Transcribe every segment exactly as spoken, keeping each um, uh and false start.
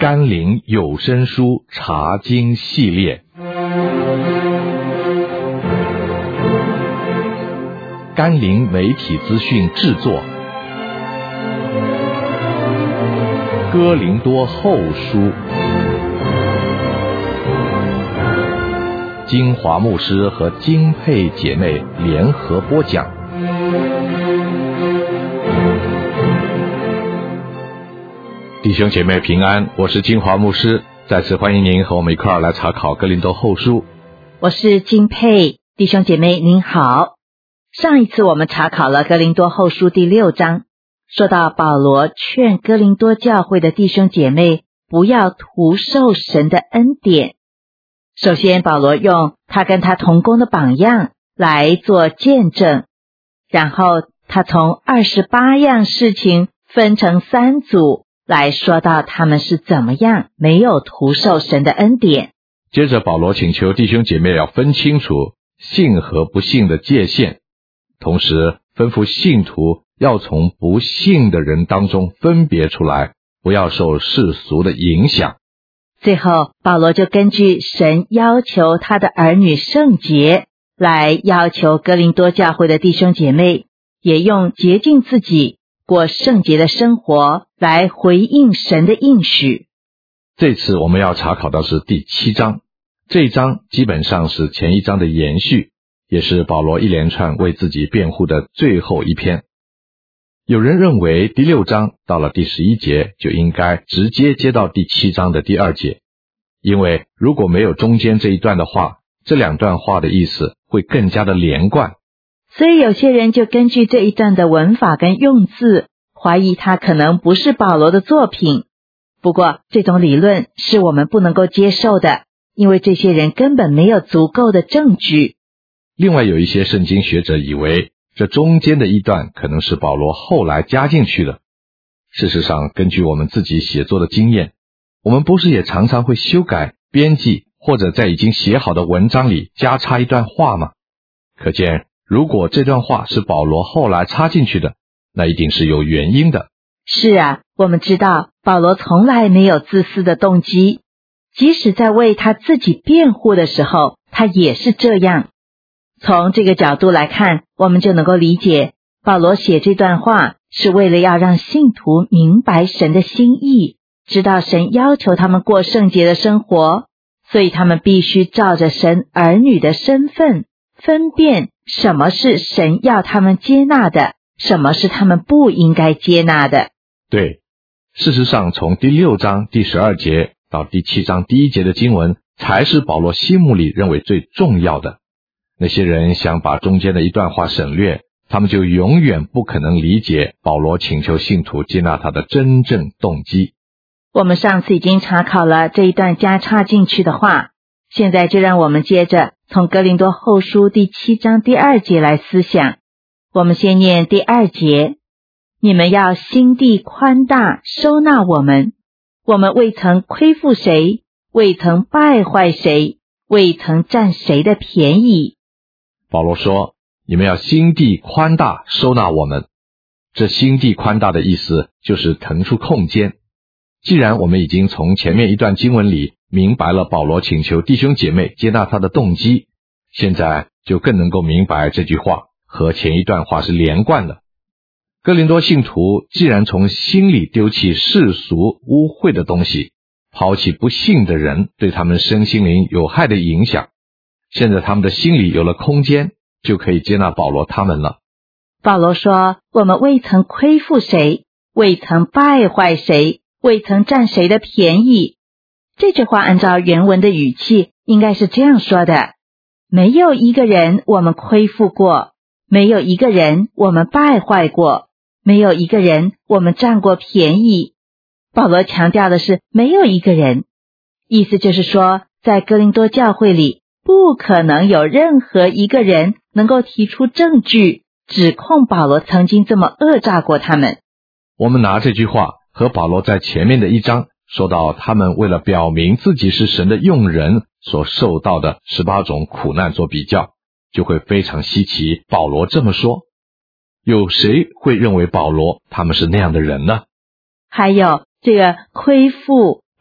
甘霖有声书查经系列，甘霖媒体资讯制作，哥林多后书，金华牧师和金佩姐妹联合播讲。弟兄姐妹平安，我是金华牧师，再次欢迎您和我们一块儿来查考哥林多后书。 我是金佩，弟兄姐妹您好。上一次我们查考了哥林多后书第六章，说到保罗劝哥林多教会的弟兄姐妹不要徒受神的恩典。首先保罗用他跟他同工的榜样来做见证，然后他从二十八样事情分成三组来说到他们是怎么样没有徒受神的恩典。 接着保罗请求弟兄姐妹要分清楚信和不信的界限，同时吩咐信徒要从不信的人当中分别出来，不要受世俗的影响。 最后保罗就根据神要求他的儿女圣洁，来要求哥林多教会的弟兄姐妹也用洁净自己过圣洁的生活来回应神的应许。 这次我们要查考的是第七章，这一章基本上是前一章的延续，也是保罗一连串为自己辩护的最后一篇。有人认为第六章到了第十一节就应该直接接到第七章的第二节，因为如果没有中间这一段的话，这两段话的意思会更加的连贯。 所以有些人就根据这一段的文法跟用字，怀疑它可能不是保罗的作品。不过这种理论是我们不能够接受的，因为这些人根本没有足够的证据。 另外有一些圣经学者以为这中间的一段可能是保罗后来加进去的。事实上根据我们自己写作的经验，我们不是也常常会修改、编辑，或者在已经写好的文章里加插一段话吗？可见如果这段话是保罗后来插进去的，那一定是有原因的。 是啊，我们知道保罗从来没有自私的动机，即使在为他自己辩护的时候，他也是这样。从这个角度来看，我们就能够理解保罗写这段话是为了要让信徒明白神的心意，知道神要求他们过圣洁的生活，所以他们必须照着神儿女的身份分辨什么是神要他们接纳的，什么是他们不应该接纳的。 对，事实上从第六章第十二节到第七章第一节的经文才是保罗心目里认为最重要的。那些人想把中间的一段话省略，他们就永远不可能理解保罗请求信徒接纳他的真正动机。 我们上次已经查考了这一段加插进去的话，现在就让我们接着从哥林多后书第七章第二节来思想。我们先念第二节，你们要心地宽大，收纳我们，我们未曾亏负谁，未曾败坏谁，未曾占谁的便宜。 保罗说你们要心地宽大，收纳我们。这心地宽大的意思就是腾出空间。既然我们已经从前面一段经文里明白了保罗请求弟兄姐妹接纳他的动机，现在就更能够明白这句话和前一段话是连贯的。哥林多信徒既然从心里丢弃世俗污秽的东西，抛弃不信的人对他们身心灵有害的影响，现在他们的心里有了空间，就可以接纳保罗他们了。 保罗说我们未曾亏负谁，未曾败坏谁，未曾占谁的便宜。这句话按照原文的语气应该是这样说的，没有一个人我们亏负过，没有一个人我们败坏过，没有一个人我们占过便宜。保罗强调的是没有一个人，意思就是说在哥林多教会里不可能有任何一个人能够提出证据指控保罗曾经这么讹诈过他们。 我们拿这句话和保罗在前面的一章说到他们为了表明自己是神的用人所受到的十八种苦难做比较，就会非常稀奇保罗这么说。有谁会认为保罗他们是那样的人呢？ 还有这个亏负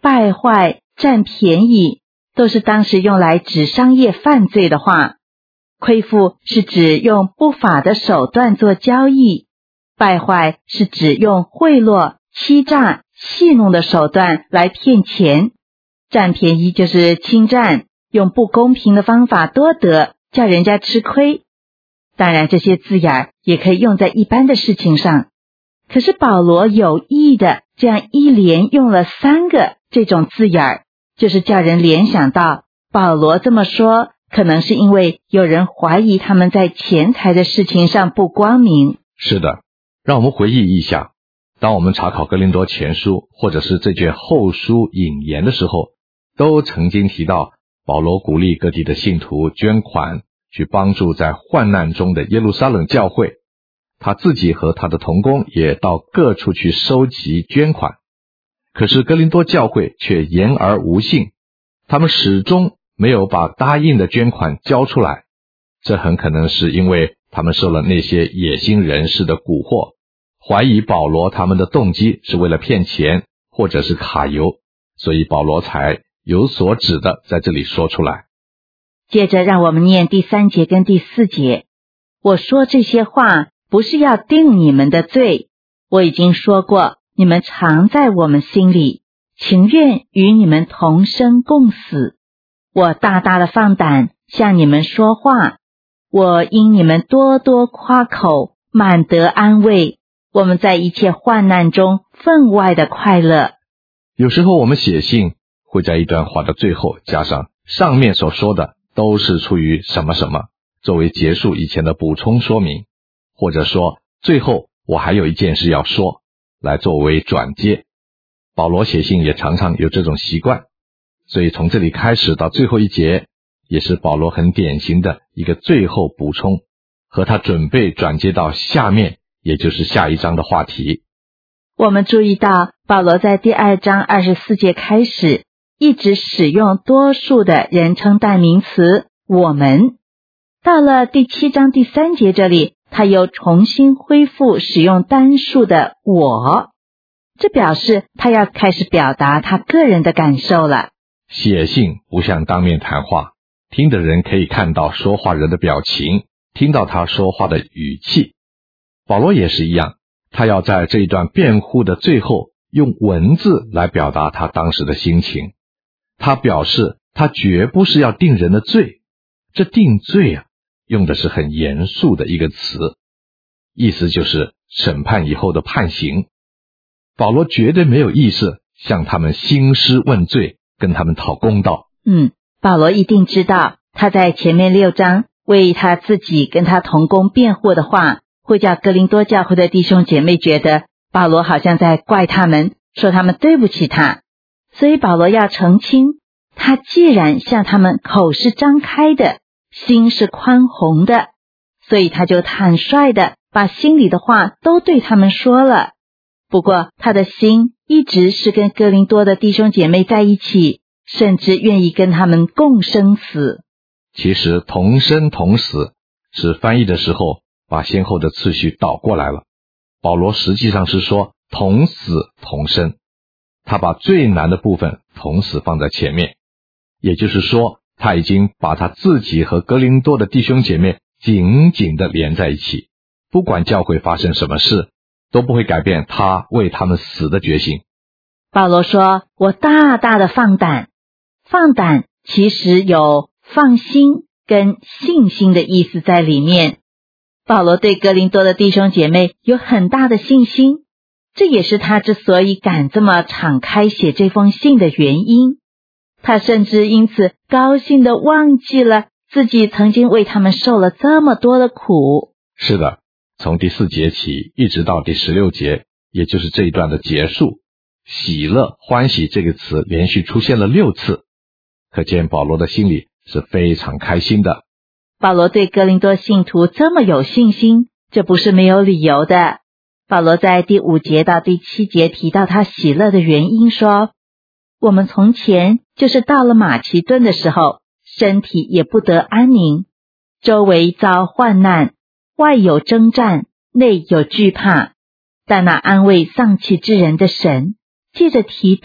败坏、占便宜，都是当时用来指商业犯罪的话。亏负是指用不法的手段做交易，败坏是指用贿赂、欺诈、戏弄的手段来骗钱，占便宜就是侵占，用不公平的方法多得，叫人家吃亏。当然这些字眼也可以用在一般的事情上，可是保罗有意的这样一连用了三个这种字眼，就是叫人联想到保罗这么说可能是因为有人怀疑他们在钱财的事情上不光明。 是的，让我们回忆一下，当我们查考哥林多前书或者是这卷后书引言的时候，都曾经提到保罗鼓励各地的信徒捐款，去帮助在患难中的耶路撒冷教会。他自己和他的同工也到各处去收集捐款。可是哥林多教会却言而无信，他们始终没有把答应的捐款交出来。这很可能是因为他们受了那些野心人士的蛊惑，怀疑保罗他们的动机是为了骗钱或者是揩油，所以保罗才有所指的在这里说出来。 接着让我们念第三节跟第四节。我说这些话不是要定你们的罪，我已经说过，你们常在我们心里，情愿与你们同生共死。我大大的放胆向你们说话，我因你们多多夸口，满得安慰。我们在一切患难中分外的快乐。 有时候我们写信会在一段话的最后加上上面所说的都是出于什么什么，作为结束以前的补充说明，或者说最后我还有一件事要说，来作为转接。保罗写信也常常有这种习惯，所以从这里开始到最后一节，也是保罗很典型的一个最后补充，和他准备转接到下面，也就是下一章的话题。 我们注意到保罗在第二章二十四节开始一直使用多数的人称代名词我们，到了第七章第三节这里，他又重新恢复使用单数的我，这表示他要开始表达他个人的感受了。 写信不像当面谈话，听的人可以看到说话人的表情，听到他说话的语气。保罗也是一样，他要在这一段辩护的最后用文字来表达他当时的心情。他表示他绝不是要定人的罪，这定罪啊，用的是很严肃的一个词，意思就是审判以后的判刑。保罗绝对没有意思向他们兴师问罪，跟他们讨公道。 嗯，保罗一定知道他在前面六章为他自己跟他同工辩护的话，会叫哥林多教会的弟兄姐妹觉得保罗好像在怪他们，说他们对不起他。所以保罗要澄清，他既然向他们口是张开的，心是宽宏的，所以他就坦率的把心里的话都对他们说了。不过他的心一直是跟哥林多的弟兄姐妹在一起，甚至愿意跟他们共生死。 其实同生同死是翻译的时候把先后的次序倒过来了，保罗实际上是说同死同生，他把最难的部分同死放在前面，也就是说他已经把他自己和哥林多的弟兄姐妹紧紧地连在一起，不管教会发生什么事，都不会改变他为他们死的决心。 保罗说，我大大的放胆，放胆其实有放心跟信心的意思在里面。保罗对哥林多的弟兄姐妹有很大的信心，这也是他之所以敢这么敞开写这封信的原因。他甚至因此高兴地忘记了自己曾经为他们受了这么多的苦。 是的，从第四节起一直到第十六节，也就是这一段的结束，喜乐欢喜这个词连续出现了六次，可见保罗的心里是非常开心的。 保罗对哥林多信徒这么有信心，这不是没有理由的。保罗在第五节到第七节提到他喜乐的原因，说我们从前就是到了马其顿的时候，身体也不得安宁，周围遭患难，外有征战，内有惧怕。但那安慰丧气之人的神，借着提多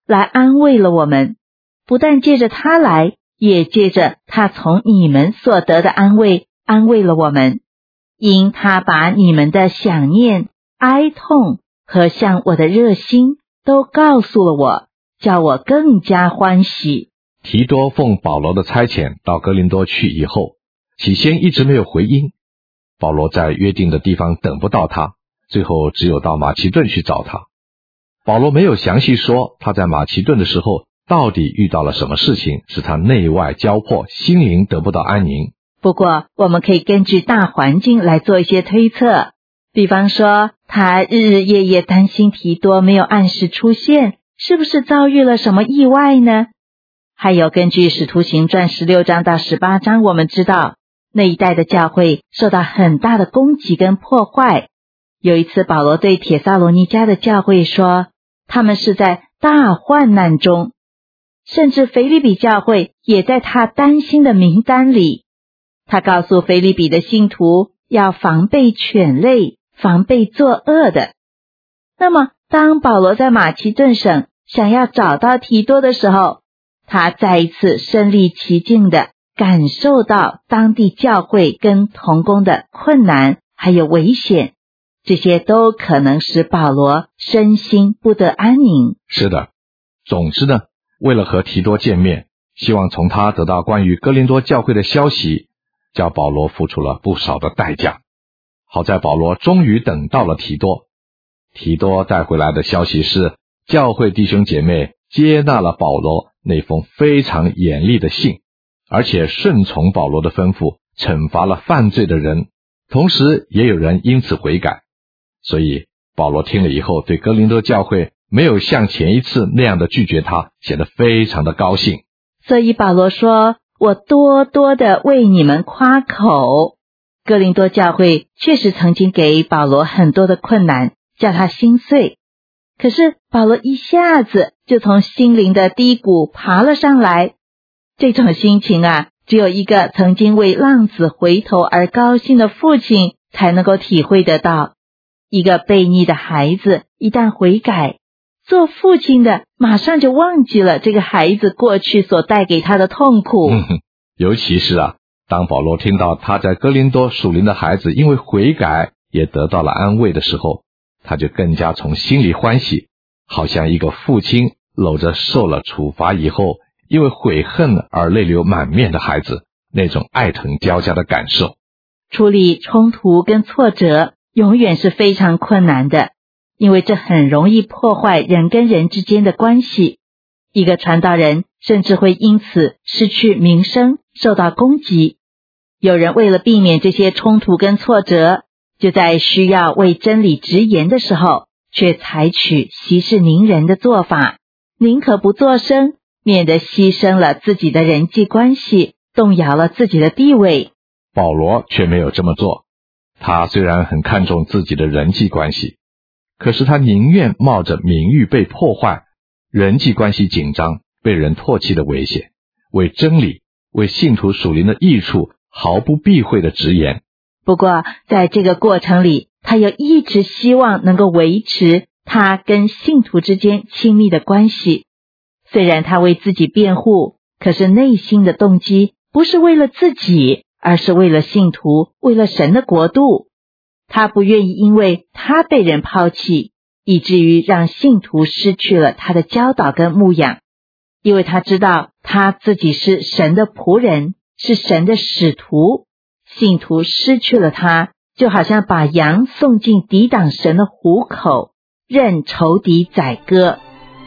来安慰了我们，不但借着他来，也借着他从你们所得的安慰，安慰了我们。因他把你们的想念、哀痛和向我的热心都告诉了我，叫我更加欢喜。 提多奉保罗的差遣到哥林多去以后，起先一直没有回音。保罗在约定的地方等不到他，最后只有到马其顿去找他。保罗没有详细说他在马其顿的时候到底遇到了什么事情，使他内外交迫，心灵得不到安宁。 不过我们可以根据大环境来做一些推测，比方说他日日夜夜担心提多没有按时出现，是不是遭遇了什么意外呢？还有根据使徒行传十六章到十八章，我们知道那一带的教会受到很大的攻击跟破坏。有一次保罗对帖撒罗尼迦的教会说，他们是在大患难中，甚至腓立比教会也在他担心的名单里。他告诉腓立比的信徒要防备犬类，防备作恶的。那么当保罗在马其顿省想要找到提多的时候，他再一次身临其境的感受到当地教会跟同工的困难还有危险，这些都可能使保罗身心不得安宁。 是的，总之呢，为了和提多见面，希望从他得到关于哥林多教会的消息，叫保罗付出了不少的代价。好在保罗终于等到了提多。提多带回来的消息是，教会弟兄姐妹接纳了保罗那封非常严厉的信，而且顺从保罗的吩咐，惩罚了犯罪的人，同时也有人因此悔改。所以保罗听了以后，对哥林多教会没有像前一次那样的拒绝他，显得非常的高兴。 所以保罗说，我多多的为你们夸口。哥林多教会确实曾经给保罗很多的困难，叫他心碎。可是保罗一下子就从心灵的低谷爬了上来，这种心情啊，只有一个曾经为浪子回头而高兴的父亲才能够体会得到。一个悖逆的孩子一旦悔改，做父亲的马上就忘记了这个孩子过去所带给他的痛苦。 嗯，尤其是啊，当保罗听到他在哥林多属灵的孩子因为悔改也得到了安慰的时候，他就更加从心里欢喜，好像一个父亲搂着受了处罚以后因为悔恨而泪流满面的孩子，那种爱疼交加的感受。 处理冲突跟挫折永远是非常困难的，因为这很容易破坏人跟人之间的关系。一个传道人甚至会因此失去名声，受到攻击。有人为了避免这些冲突跟挫折，就在需要为真理直言的时候，却采取息事宁人的做法，宁可不作声，免得牺牲了自己的人际关系，动摇了自己的地位。 保罗却没有这么做。他虽然很看重自己的人际关系，可是他宁愿冒着名誉被破坏、人际关系紧张、被人唾弃的危险，为真理、为信徒属灵的益处毫不避讳的直言。 不过在这个过程里，他又一直希望能够维持他跟信徒之间亲密的关系。虽然他为自己辩护，可是内心的动机不是为了自己，而是为了信徒，为了神的国度。他不愿意因为他被人抛弃，以至于让信徒失去了他的教导跟牧养，因为他知道他自己是神的仆人，是神的使徒。信徒失去了他，就好像把羊送进抵挡神的虎口，任仇敌宰割。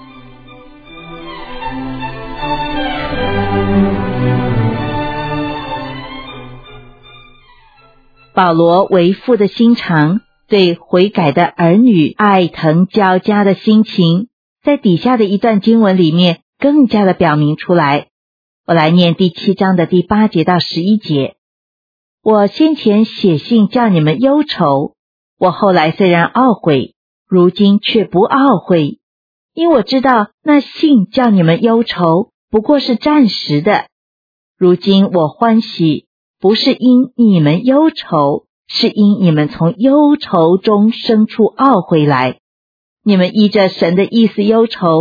保罗为父的心肠，对悔改的儿女爱疼交加的心情，在底下的一段经文里面更加的表明出来。我来念第七章的第八节到十一节。我先前写信叫你们忧愁，我后来虽然懊悔，如今却不懊悔，因我知道那信叫你们忧愁不过是暂时的。如今我欢喜，不是因你们忧愁，是因你们从忧愁中生出懊悔来。你们依着神的意思忧愁，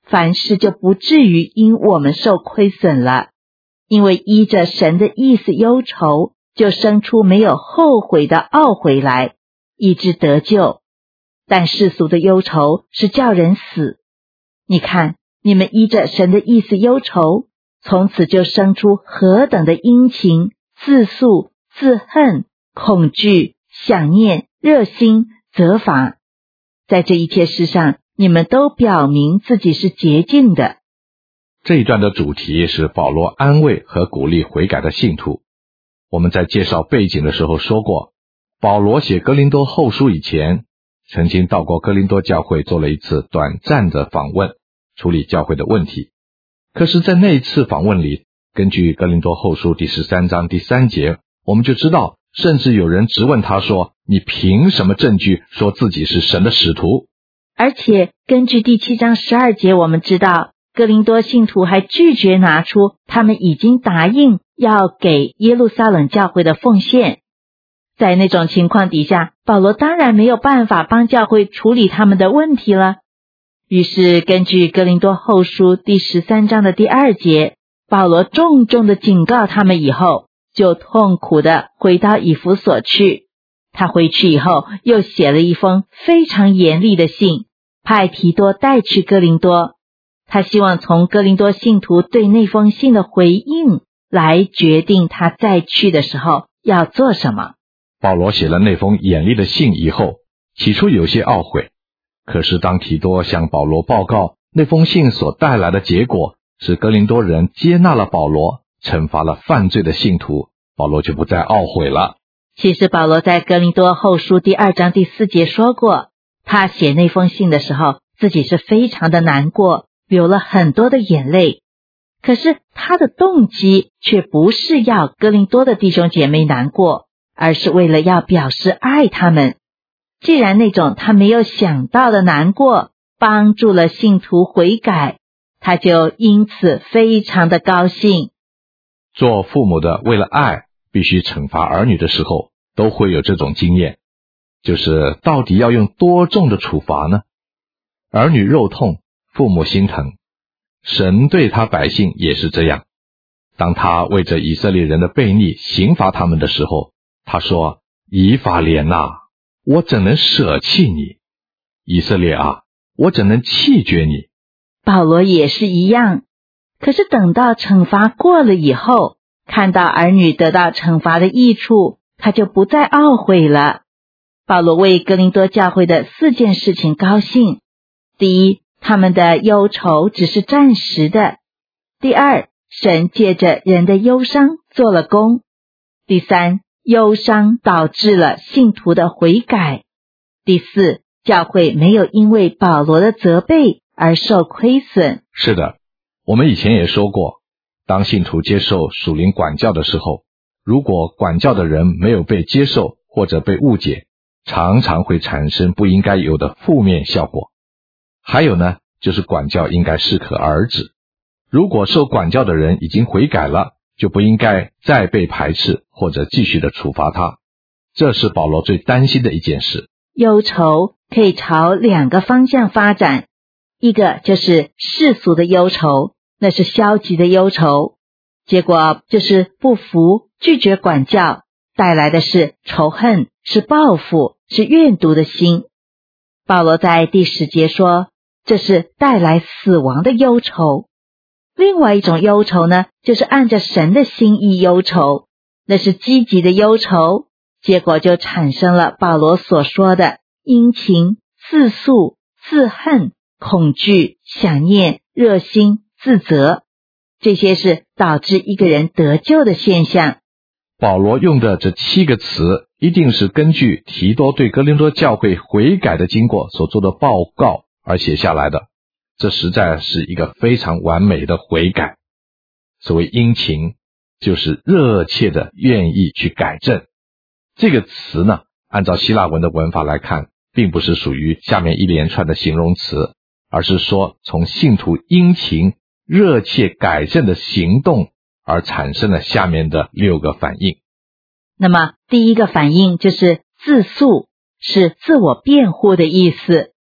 凡事就不至于因我们受亏损了。因为依着神的意思忧愁，就生出没有后悔的懊悔来，以致得救。但世俗的忧愁是叫人死。你看，你们依着神的意思忧愁，从此就生出何等的殷勤、自诉、自恨、恐惧、想念、热心、责罚。在这一切事上，你们都表明自己是洁净的。 这一段的主题是保罗安慰和鼓励悔改的信徒。我们在介绍背景的时候说过，保罗写哥林多后书以前，曾经到过哥林多教会做了一次短暂的访问，处理教会的问题。可是在那一次访问里，根据哥林多后书第十三章第三节，我们就知道，甚至有人质问他说，你凭什么证据说自己是神的使徒？ 而且根据第七章十二节，我们知道哥林多信徒还拒绝拿出他们已经答应要给耶路撒冷教会的奉献。在那种情况底下，保罗当然没有办法帮教会处理他们的问题了。于是根据哥林多后书第十三章的第二节，保罗重重的警告他们以后，就痛苦的回到以弗所去。他回去以后，又写了一封非常严厉的信，派提多带去哥林多。他希望从哥林多信徒对那封信的回应来决定他再去的时候要做什么。 保罗写了那封严厉的信以后，起初有些懊悔，可是当提多向保罗报告那封信所带来的结果是哥林多人接纳了保罗，惩罚了犯罪的信徒，保罗就不再懊悔了。 其实保罗在哥林多后书第二章第四节说过，他写那封信的时候，自己是非常的难过，流了很多的眼泪。可是他的动机却不是要哥林多的弟兄姐妹难过，而是为了要表示爱他们。既然那种他没有想到的难过帮助了信徒悔改，他就因此非常的高兴。 做父母的为了爱必须惩罚儿女的时候，都会有这种经验，就是到底要用多重的处罚呢？儿女肉痛，父母心疼。神对他百姓也是这样，当他为着以色列人的悖逆刑罚他们的时候，他说，以法莲啊，我怎能舍弃你？以色列啊，我怎能弃绝你？ 保罗也是一样，可是等到惩罚过了以后，看到儿女得到惩罚的益处，他就不再懊悔了。保罗为哥林多教会的四件事情高兴。第一，他们的忧愁只是暂时的。第二，神借着人的忧伤做了工。第三，忧伤导致了信徒的悔改。第四，教会没有因为保罗的责备而受亏损。 是的，我们以前也说过，当信徒接受属灵管教的时候，如果管教的人没有被接受或者被误解，常常会产生不应该有的负面效果。还有呢，就是管教应该适可而止。如果受管教的人已经悔改了，就不应该再被排斥或者继续的处罚他。这是保罗最担心的一件事。 忧愁可以朝两个方向发展，一个就是世俗的忧愁，那是消极的忧愁，结果就是不服、拒绝管教，带来的是仇恨，是报复，是怨毒的心。保罗在第十节说，这是带来死亡的忧愁。另外一种忧愁呢，就是按着神的心意忧愁，那是积极的忧愁，结果就产生了保罗所说的殷勤、自诉、自恨、恐惧、想念、热心、自责，这些是导致一个人得救的现象。 保罗用的这七个词，一定是根据提多对哥林多教会悔改的经过所做的报告而写下来的。这实在是一个非常完美的悔改。所谓殷勤，就是热切的愿意去改正。这个词呢，按照希腊文的文法来看，并不是属于下面一连串的形容词，而是说从信徒殷勤、热切改正的行动而产生了下面的六个反应。 那么第一个反应就是自诉，是自我辩护的意思。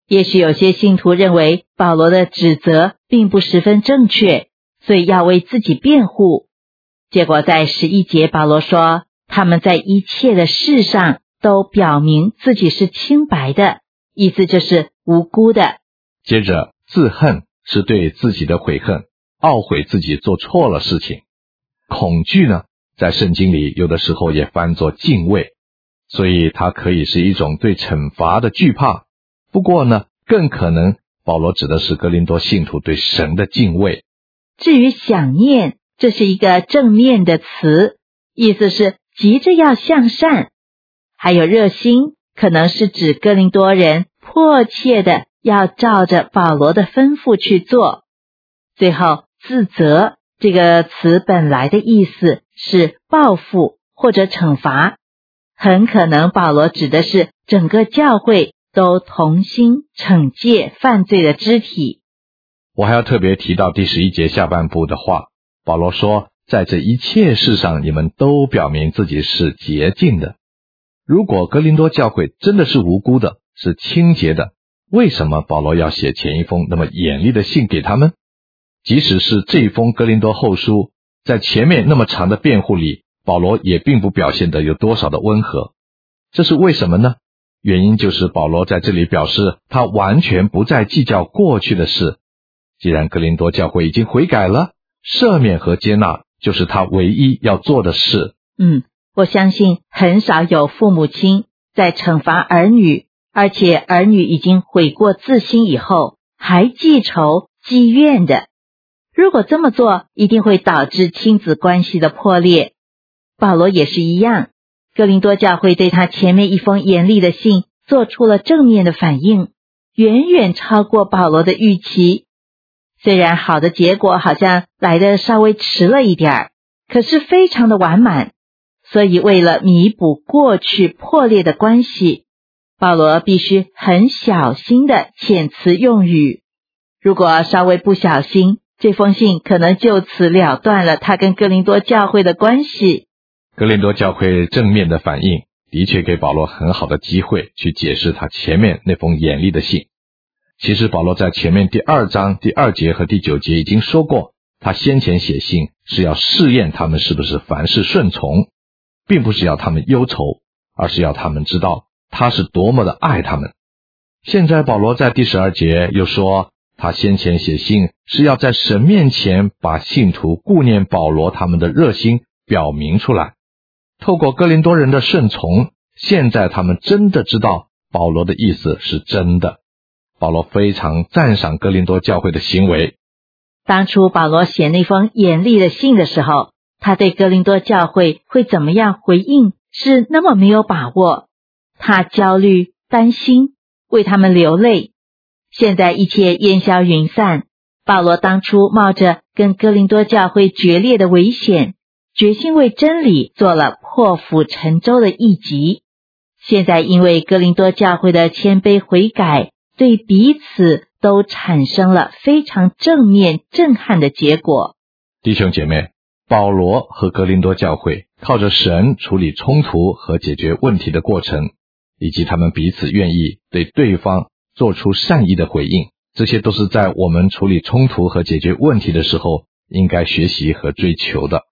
也许有些信徒认为保罗的指责并不十分正确，所以要为自己辩护。结果在十一节保罗说，他们在一切的事上都表明自己是清白的，意思就是无辜的。 接着自恨是对自己的悔恨，懊悔自己做错了事情。恐惧呢，在圣经里有的时候也翻作敬畏，所以它可以是一种对惩罚的惧怕。不过呢，更可能保罗指的是哥林多信徒对神的敬畏。 至于想念，这是一个正面的词，意思是急着要向善。还有热心，可能是指哥林多人迫切的要照着保罗的吩咐去做。最后自责这个词本来的意思是报复或者惩罚，很可能保罗指的是整个教会都同心惩戒犯罪的肢体。 我还要特别提到第十一节下半部的话，保罗说，在这一切事上你们都表明自己是洁净的。如果哥林多教会真的是无辜的，是清洁的，为什么保罗要写前一封那么严厉的信给他们？即使是这一封哥林多后书，在前面那么长的辩护里，保罗也并不表现得有多少的温和。这是为什么呢？原因就是保罗在这里表示他完全不再计较过去的事。既然哥林多教会已经悔改了，赦免和接纳就是他唯一要做的事。 嗯，我相信很少有父母亲在惩罚儿女，而且儿女已经悔过自新以后，还记仇积怨的。如果这么做，一定会导致亲子关系的破裂。保罗也是一样，哥林多教会对他前面一封严厉的信做出了正面的反应，远远超过保罗的预期。虽然好的结果好像来得稍微迟了一点儿，可是非常的完满。所以为了弥补过去破裂的关系，保罗必须很小心的遣词用语。如果稍微不小心，这封信可能就此了断了他跟哥林多教会的关系。 哥林多教会正面的反应的确给保罗很好的机会去解释他前面那封严厉的信。其实保罗在前面第二章第二节和第九节已经说过，他先前写信是要试验他们是不是凡事顺从，并不是要他们忧愁，而是要他们知道他是多么的爱他们。现在保罗在第十二节又说，他先前写信是要在神面前把信徒顾念保罗他们的热心表明出来。透过哥林多人的顺从，现在他们真的知道保罗的意思是真的。保罗非常赞赏哥林多教会的行为。 当初保罗写那封严厉的信的时候，他对哥林多教会会怎么样回应是那么没有把握。他焦虑担心，为他们流泪。现在一切烟消云散，保罗当初冒着跟哥林多教会决裂的危险，决心为真理做了破釜沉舟的一击。现在因为哥林多教会的谦卑悔改，对彼此都产生了非常正面震撼的结果。 弟兄姐妹，保罗和哥林多教会靠着神处理冲突和解决问题的过程，以及他们彼此愿意对对方做出善意的回应，这些都是在我们处理冲突和解决问题的时候应该学习和追求的。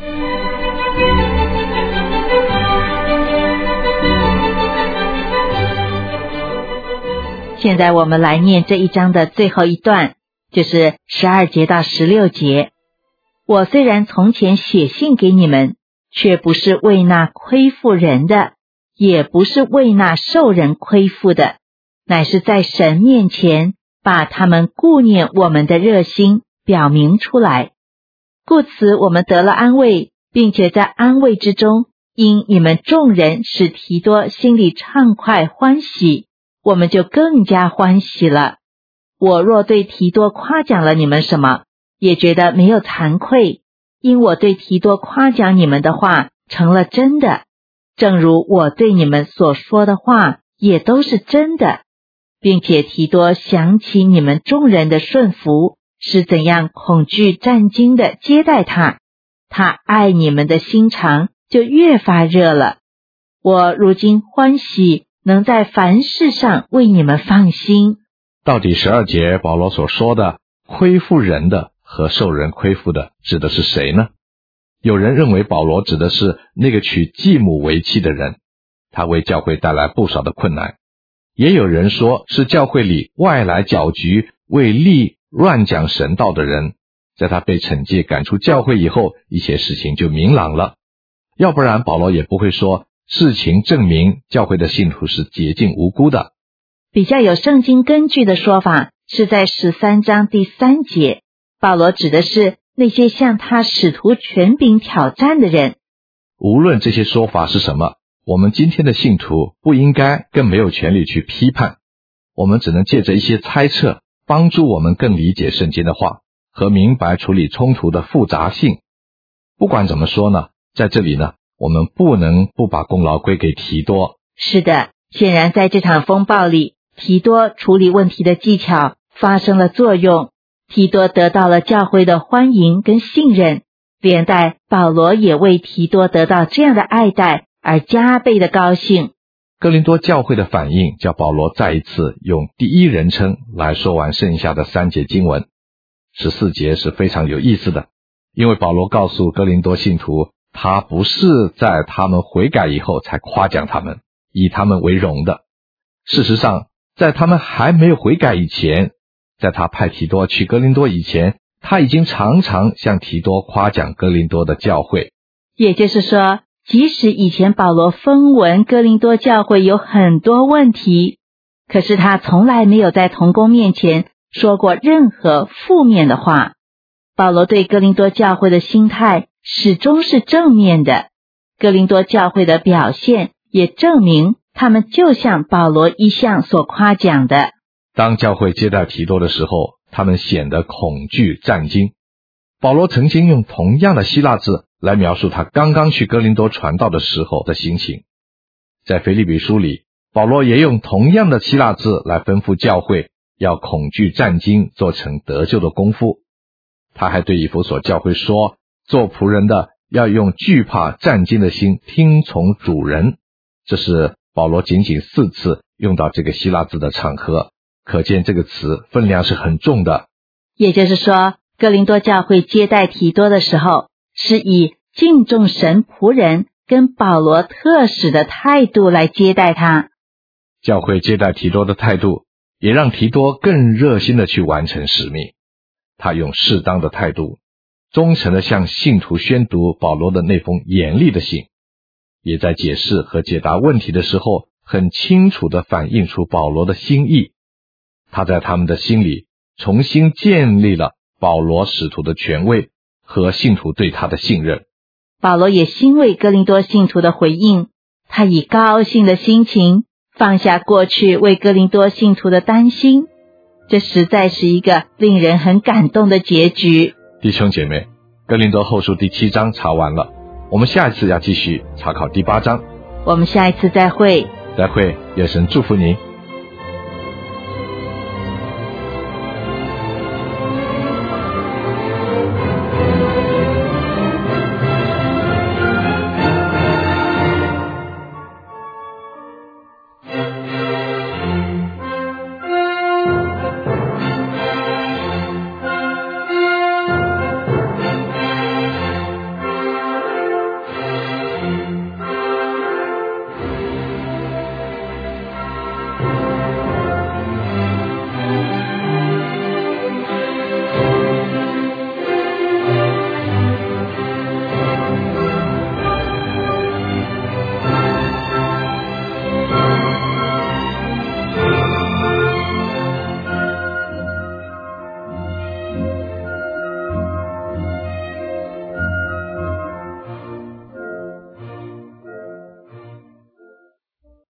现在我们来念这一章的最后一段，就是十二节到十六节。我虽然从前写信给你们，却不是为那亏负人的，也不是为那受人亏负的，乃是在神面前把他们顾念我们的热心表明出来。故此我们得了安慰，并且在安慰之中，因你们众人使提多心里畅快欢喜，我们就更加欢喜了。我若对提多夸奖了你们什么，也觉得没有惭愧，因我对提多夸奖你们的话成了真的，正如我对你们所说的话也都是真的，并且提多想起你们众人的顺服，是怎样恐惧战兢的接待他，他爱你们的心肠就越发热了。我如今欢喜能在凡事上为你们放心， 到底十二节保罗所说的亏负人的和受人亏负的指的是谁呢？有人认为保罗指的是那个娶继母为妻的人，他为教会带来不少的困难。也有人说是教会里外来搅局为利乱讲神道的人，在他被惩戒赶出教会以后，一些事情就明朗了。要不然保罗也不会说事情证明教会的信徒是洁净无辜的。 比较有圣经根据的说法是在十三章第三节，保罗指的是那些向他使徒权柄挑战的人。 无论这些说法是什么，我们今天的信徒不应该更没有权利去批判，我们只能借着一些猜测帮助我们更理解圣经的话和明白处理冲突的复杂性。不管怎么说呢，在这里呢，我们不能不把功劳归给提多。 是的，显然在这场风暴里，提多处理问题的技巧发生了作用，提多得到了教会的欢迎跟信任，连带保罗也为提多得到这样的爱戴而加倍的高兴。 哥林多教会的反应叫保罗再一次用第一人称来说完剩下的三节经文。十四节是非常有意思的，因为保罗告诉哥林多信徒，他不是在他们悔改以后才夸奖他们，以他们为荣的。事实上，在他们还没有悔改以前，在他派提多去哥林多以前，他已经常常向提多夸奖哥林多的教会。 也就是说，即使以前保罗风闻哥林多教会有很多问题，可是他从来没有在同工面前说过任何负面的话。保罗对哥林多教会的心态始终是正面的，哥林多教会的表现也证明他们就像保罗一向所夸奖的。 当教会接待提多的时候，他们显得恐惧战惊。保罗曾经用同样的希腊字来描述他刚刚去哥林多传道的时候的心情。在腓立比书里，保罗也用同样的希腊字来吩咐教会要恐惧战惊，做成得救的功夫。他还对以弗所教会说，做仆人的要用惧怕战惊的心听从主人。这是保罗仅仅四次用到这个希腊字的场合，可见这个词分量是很重的。 也就是说，哥林多教会接待提多的时候，是以敬重神仆人跟保罗特使的态度来接待他。 教会接待提多的态度，也让提多更热心的去完成使命。他用适当的态度，忠诚的向信徒宣读保罗的那封严厉的信，也在解释和解答问题的时候，很清楚地反映出保罗的心意。他在他们的心里重新建立了保罗使徒的权威和信徒对他的信任。 保罗也欣慰哥林多信徒的回应，他以高兴的心情放下过去为哥林多信徒的担心，这实在是一个令人很感动的结局。 弟兄姐妹，哥林多后书第七章查完了，我们下一次要继续查考第八章。 我们下一次再会。 再会，愿神祝福您。